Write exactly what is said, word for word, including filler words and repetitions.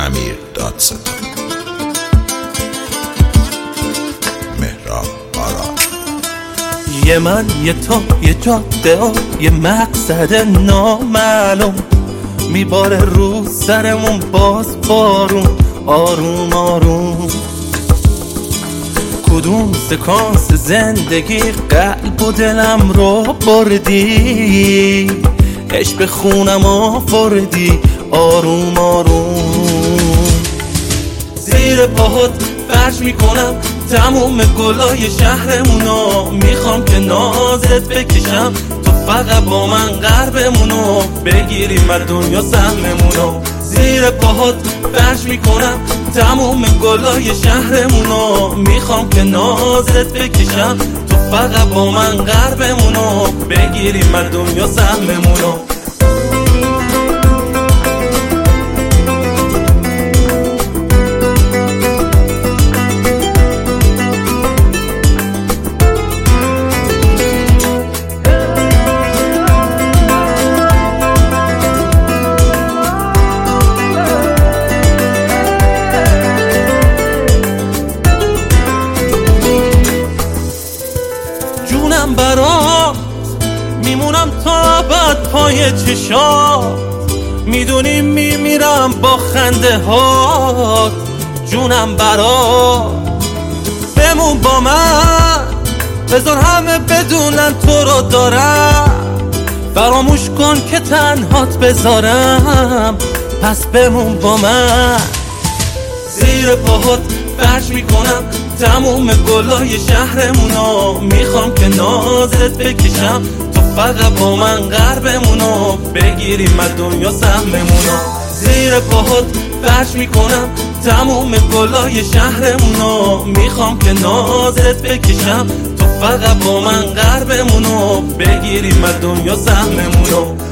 امیر دادستان، مهراب باران. یه من یه تو یه جاده و یه مقصد نامعلوم، میباره رو سرمون باز بارون آروم آروم. کدوم سکانس زندگی قلب و دلم رو بردی، عشق خونم آوردی آروم آروم. زیر پاهات فرش میکنم تموم گلای شهرمونو، میخوام که نازت بکشم تو فقط با من قربمونو، بگیریم از دنیا سهممونو. زیر پاهات فرش میکنم تموم گلای شهرمونو، میخوام که نازت بکشم تو فقط با من قربمونو، بگیریم از دنیا سهممونو. جونم برات میمونم تا بعد پای چشات، میدونی میمیرم با خنده هات. جونم برات بمون با من، بذار همه بدونن تو رو دارم، فراموش کن که تنهات بذارم، پس بمون با من. زیر پاهات فرش میکنم تموم گلای شهرمونو، میخوام که نازت بکشم تو فقط با من قربمونو، بگیریم از دنیا سهممونو. زیر پاهات فرش میکنم تموم گلای شهرمونو، میخوام که نازت بکشم تو فقط با من قربمونو، بگیریم از دنیا سهممونو.